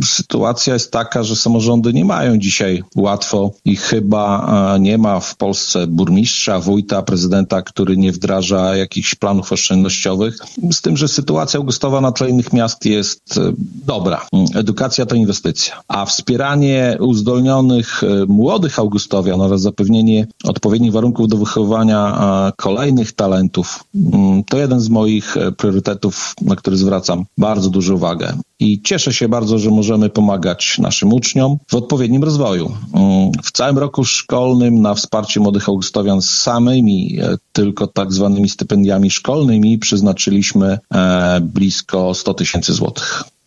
sytuacja jest taka, że samorządy nie mają dzisiaj łatwo i chyba nie ma w Polsce burmistrza, wójta, prezydenta, który nie wdraża jakichś planów oszczędnościowych. Z tym, że sytuacja Augustowa na tle innych miast jest dobra. Edukacja to inwestycja, a wspieranie uzdolnionych młodych Augustowian oraz zapewnienie odpowiednich warunków do wychowania kolejnych talentów to jeden z moich priorytetów, na który zwracam bardzo dużą uwagę. I cieszę się bardzo, że możemy pomagać naszym uczniom w odpowiednim rozwoju. W całym roku szkolnym na wsparcie młodych Augustowian z samymi tylko tak zwanymi stypendiami szkolnymi przeznaczyliśmy blisko 100 000 złotych.